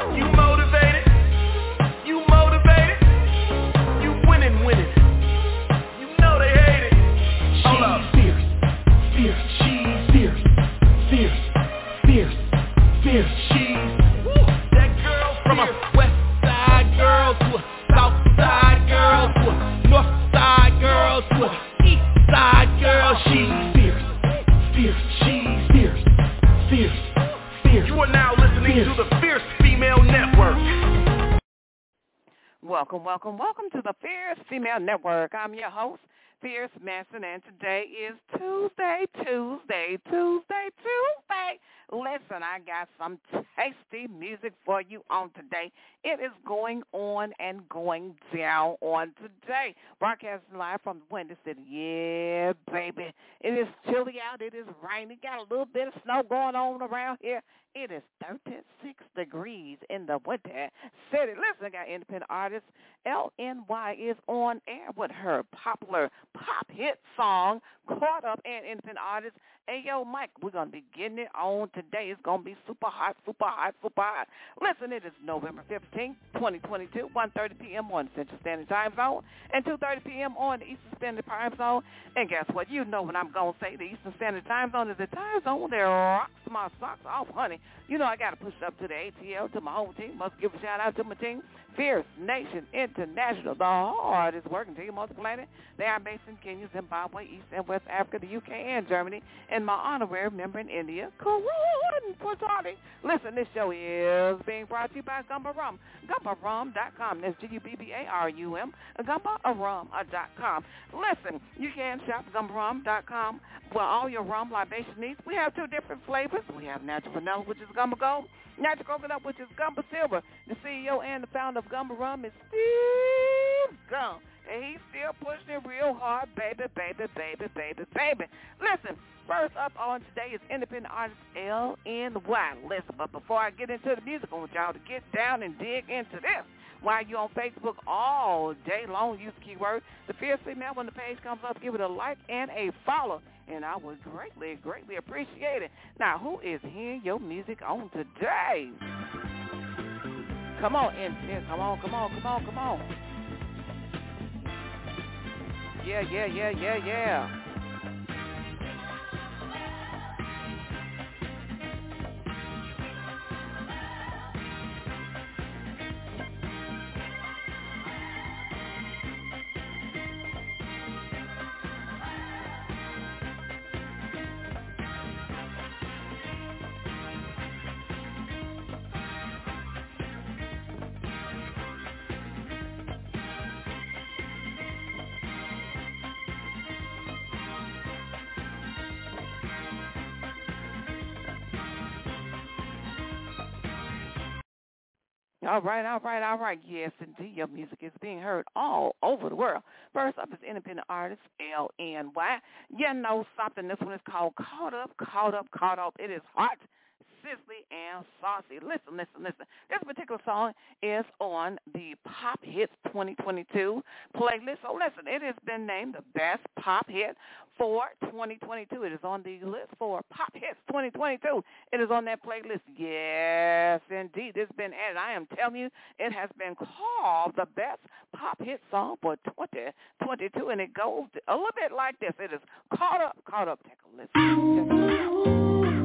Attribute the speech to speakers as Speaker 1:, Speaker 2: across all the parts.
Speaker 1: You motivated? You motivated? You winning. You know they hate it. Hold up.
Speaker 2: Fierce, she's fierce. She's
Speaker 1: that girl from a west side girl to a south side girl to a north side girl to a east side girl. She's
Speaker 2: fierce. She's fierce.
Speaker 1: You are now listening to the Fierce Female Network.
Speaker 3: Welcome to the Fierce Female Network. I'm your host, Fierce Manson, and today is Tuesday. Listen, I got some tasty music for you on today. It is going on and going down on today. Broadcasting live from the Windy City. Yeah, baby. It is chilly out. It is rainy. Got a little bit of snow going on around here. It is 36 degrees in the winter city. Listen, I got independent artist LNY is on air with her popular pop hit song, Caught Up, and independent artist Ayo Mike. We're going to be getting it on today. It's going to be super hot. Listen, it is November 15th, 2022, 1:30 p.m. on the Central Standard Time Zone and 2:30 p.m. on the Eastern Standard Time Zone. And guess what? You know what I'm going to say. The Eastern Standard Time Zone is the time zone that rocks my socks off, honey. You know I got to push up to the ATL, to my home team. Must give a shout-out to my team, Fierce Nation International, the hardest working team on the planet. They are based in Kenya, Zimbabwe, East and West Africa, the UK, and Germany. And my honorary member in India, Karan Purtani. Listen, this show is being brought to you by Gumba Rum, GumbaRum.com. That's GUBBARUM, GumbaRum.com. Listen, you can shop GumbaRum.com for all your rum libation needs. We have two different flavors. We have natural vanilla, which is Gumba Gold, natural coconut, which is Gumba Silver. The CEO and the founder of Gumba Rum is Steve Gum. And he's still pushing it real hard, baby. Listen, first up on today is independent artist LNY. Listen, but before I get into the music, I want y'all to get down and dig into this. While you're on Facebook all day long, use the keyword The Fierce Female. When the page comes up, give it a like and a follow, and I would greatly appreciate it. Now, who is hearing your music on today? Come on, NPS. Come on. Yeah. All right. Yes, indeed. Your music is being heard all over the world. First up is independent artist LNY. You know something. This one is called Caught Up. It is hot, sizzly, and saucy. Listen. This particular song is on the Pop Hits 2022 playlist. So listen, it has been named the best pop hit for 2022. It is on the list for Pop Hits 2022. It is on that playlist. Yes, indeed. It's been added. I am telling you, it has been called the best pop hit song for 2022, and it goes a little bit like this. It is Caught Up. Take a listen.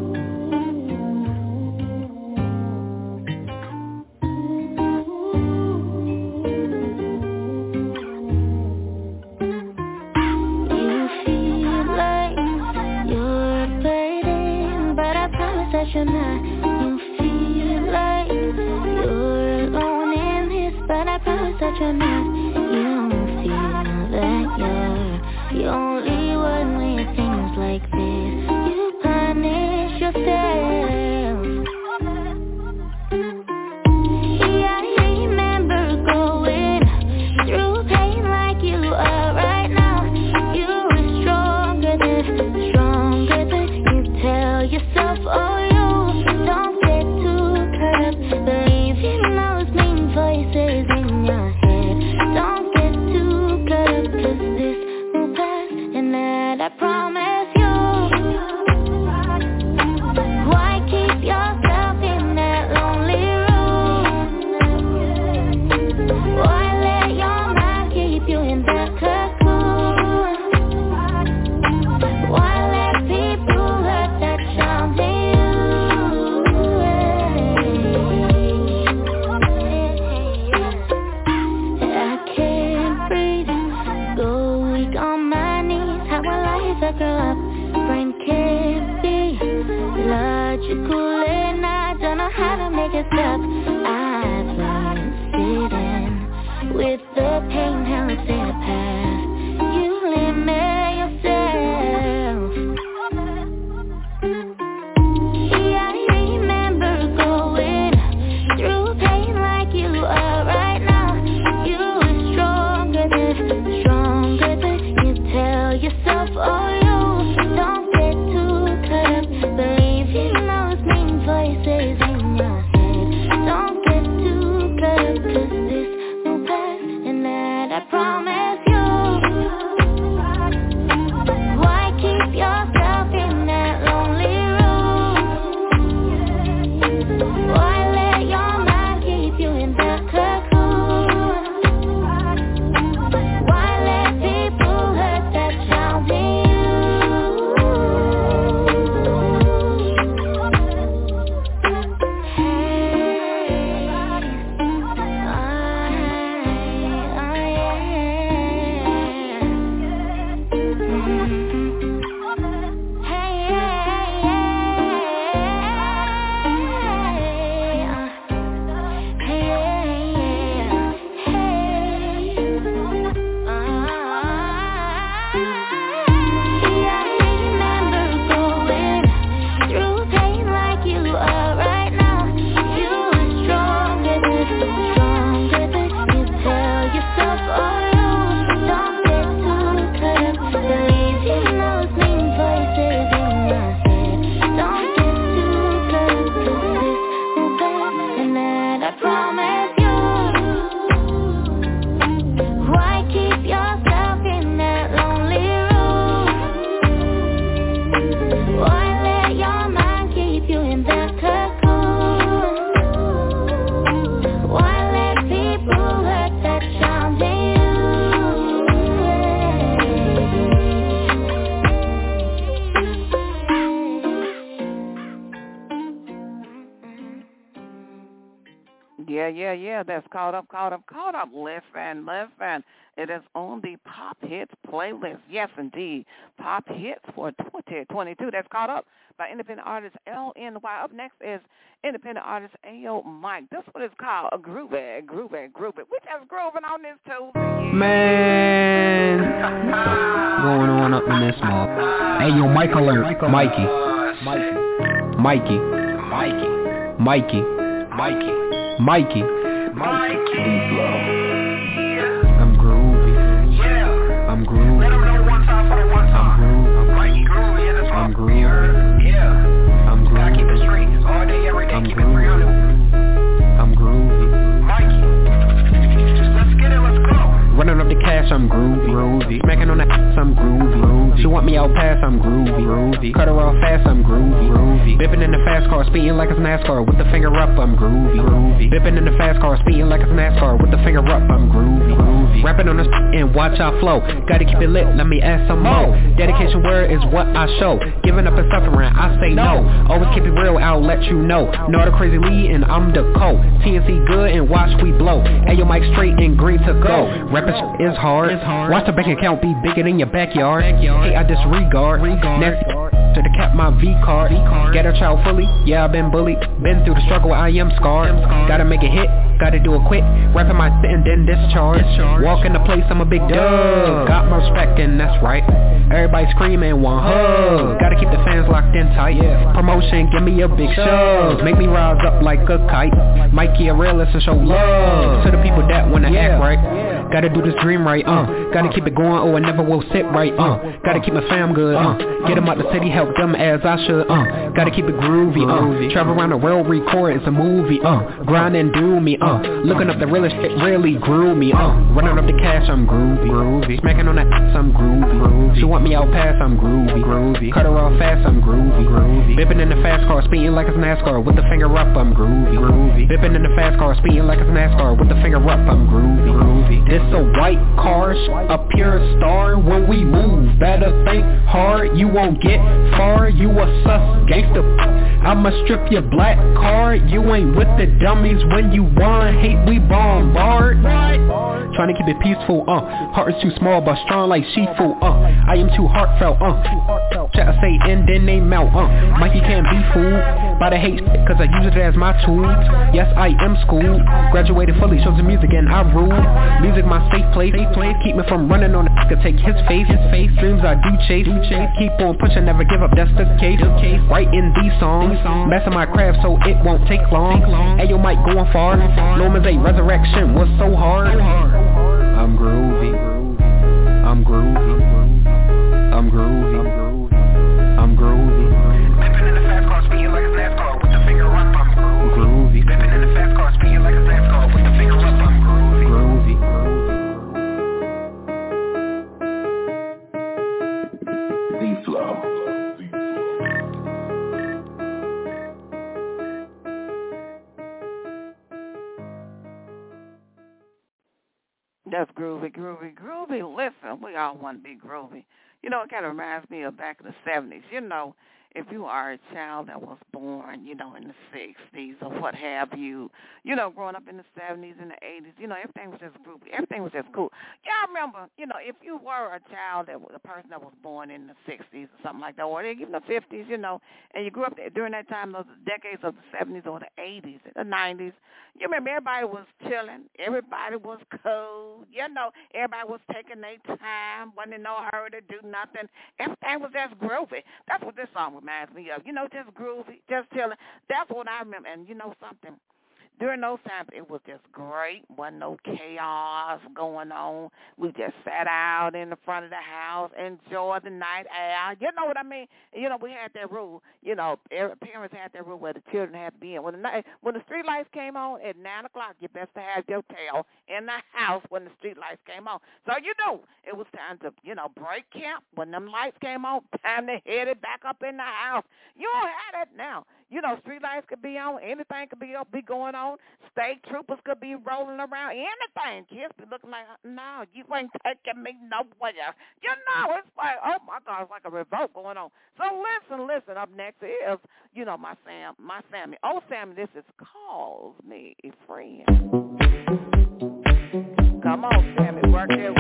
Speaker 4: You're not, you feel like you're alone in this, but I promise that you're not. You don't feel that you're the only one with things like this. You punish yourself. Yeah, I remember going through pain like you are right now. You were stronger than you tell yourself, oh. I promise you. Why keep yourself in that lonely room? Why let your mind keep you in that cocoon? Why let people hurt that charms in
Speaker 3: Yeah, that's caught up. Listen. It is on the Pop Hits playlist. Yes, indeed. Pop Hits for 2022. That's caught up by independent artist LNY. Up next is independent artist Ayo Mike. This one is called Groovy. We just grooving on this Tuesday. Yeah.
Speaker 5: Man, going on up in this mob. Ayo Mike alert. Mikey. I'm groovy. I'm groovy. Let 'em know one time for the one time. Mikey groovy in this one. I'm groovy. I'm groovy. Gotta keep it straight all day, every day. Keep it 300. I'm groovy. Mikey. Just let's get it, let's go. Running up the cash, I'm groovy. Smacking on the ass, I'm groovy. She want me out past, I'm groovy. Cut her off fast, I'm groovy. Bipping in the fast car, speeding like it's NASCAR. With the finger up, I'm groovy. Bipping in the fast car, speeding like it's NASCAR. With the finger up, I'm groovy. Rapping on this and watch our flow. Gotta keep it lit, let me add some more. Dedication word is what I show. Giving up and suffering, I say no. Always keep it real, I'll let you know. Know the crazy lead and I'm the co. TNC good and watch we blow. Ayo Mike straight and green to go. Rapping is hard. Watch the bank account be bigger than your backyard. Hey, I disregard. Next to the cap my V card. Get a child fully, yeah I've been bullied. Been through the struggle, I am scarred. Gotta make it hit, gotta do it quick. Rapping my shit and then discharge. Walk in the place, I'm a big dog. Got my respect and that's right. Everybody screaming one hug. Gotta keep the fans locked in tight. Promotion, give me a big shove. Make me rise up like a kite. Mikey a realist and show love to the people that wanna act right. Gotta do this dream right, gotta keep it going or I never will sit right, gotta keep my fam good, get them out the city, help them as I should, gotta keep it groovy, travel around the world, record, it's a movie, grind and do me, looking up the realest shit really grew me, running up the cash, I'm groovy, smacking on that ass, I'm groovy, she want me out past, I'm groovy, cut her off fast, I'm groovy, bipping in the fast car, speeding like it's NASCAR, with the finger up, I'm groovy, bipping in the fast car, speeding like it's NASCAR, with the finger up, I'm groovy. This a white car, a pure star. When we move, better think hard. You won't get far. You a sus gangster. I'ma strip your black card. You ain't with the dummies. When you want hate, we bombard. Trying to keep it peaceful. Heart is too small, but strong like Shifu. I am too heartfelt. Try to say and then they melt. Mikey can't be fooled by the hate, cause I use it as my tool. Yes, I am schooled. Graduated fully, shows the music and I rule. Music my safe place. Keep me from running on the could take his face. Dreams I do chase. Keep on pushing, never give up, that's the case. Writing these songs, messing my craft so it won't take long. Ayo Mike going far. Loma's a resurrection was so hard. I'm groovy. I'm groovy. I'm groovy. I'm groovy. Bipping in the fast car, speeding like it's NASCAR. With the finger up, I'm groovy. Bipping in the fast car, speeding like it's NASCAR. With the finger up, I'm groovy.
Speaker 2: D-Flow.
Speaker 3: That's groovy. Listen, we all want to be groovy. You know, it kind of reminds me of back in the 70s. You know, if you are a child that was born, you know, in the 60s or what have you, you know, growing up in the 70s and the 80s, you know, everything was just groovy. Everything was just cool. Y'all remember, you know, if you were a child, a person that was born in the 60s or something like that, or even the 50s, you know, and you grew up during that time, those decades of the 70s or the 80s, the 90s, you remember everybody was chilling. Everybody was cool. You know, everybody was taking their time. Wasn't in no hurry to do nothing. Everything was just groovy. That's what this song reminds me of. You know, just groovy, just chilling. That's what I remember. And you know something? during those times, it was just great. Wasn't no chaos going on. We just sat out in the front of the house, enjoyed the night air. You know what I mean? You know, we had that rule. You know, parents had that rule where the children had to be in. When the street lights came on at 9 o'clock, you best to have your tail in the house when the street lights came on. So you knew it was time to, you know, break camp. When them lights came on, time to head it back up in the house. You don't have that now. You know, street lights could be on. Anything could be going on. State troopers could be rolling around. Anything. Kids be looking like, no, you ain't taking me nowhere. You know, it's like, oh, my God, it's like a revolt going on. So listen. Up next is, you know, my Sammy. Oh, Sammy, this is Calls Me a Friend. Come on, Sammy. Work it.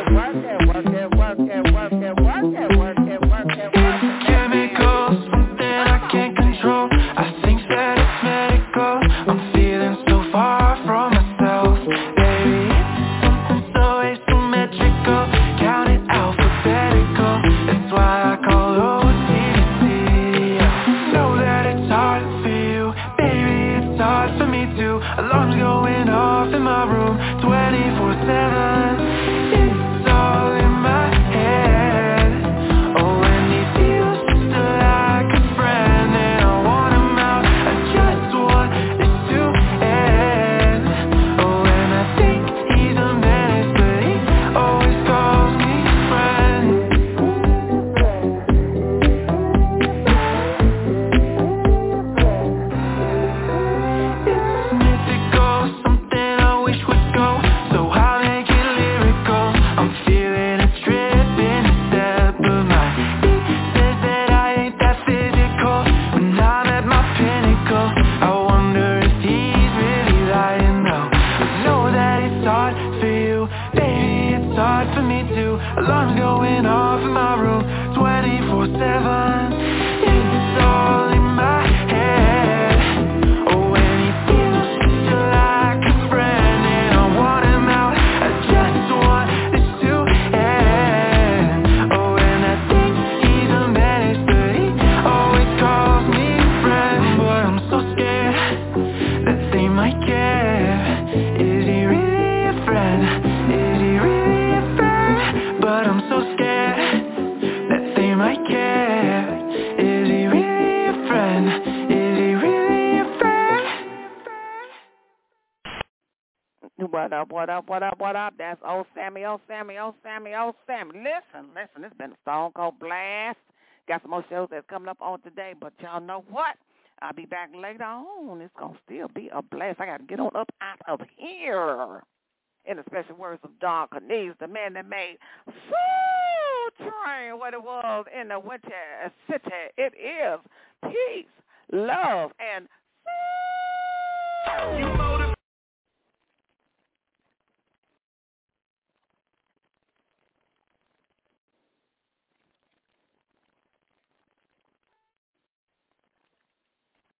Speaker 5: Chemicals, something I can't control. I think that it's medical. I'm feeling so far from myself, baby. Something so asymmetrical. Count it alphabetical. That's why I call OTC. Know that it's hard for you, baby. It's hard for me too. Alarms going off in my room 24/7. It's all in my head. Oh, and he feels just like a friend, and I want him out. I just want this to end. Oh, and I think he's a menace, but he always calls me friend. It's mythical, something I wish would go. So I make it lyrical. I'm feeling a trip in a step of mine. He says that I ain't that physical. When I'm at my pinnacle, I wonder if he's really lying though. I know that it's hard for you, baby, it's hard for me too. Alarms going off in my room 24/7. It's all in my head. Oh, and he feels just like a friend, and I want him out. I just want this to end. Oh, and I think he's a menace, but he always calls me friend. But I'm so scared that they might care. Is he really a friend? Is he really a friend? But I'm so scared that they might care. Is he really a friend? Is he really a friend?
Speaker 3: What up? That's old Sammy. Listen, it's been a stone cold blast. Got some more shows that's coming up on today, but y'all know what? I'll be back later on. It's going to still be a blast. I got to get on up out of here. In the special words of Don Cornelius, the man that made Soul Train what it was in the Winter City. It is peace, love, and soul.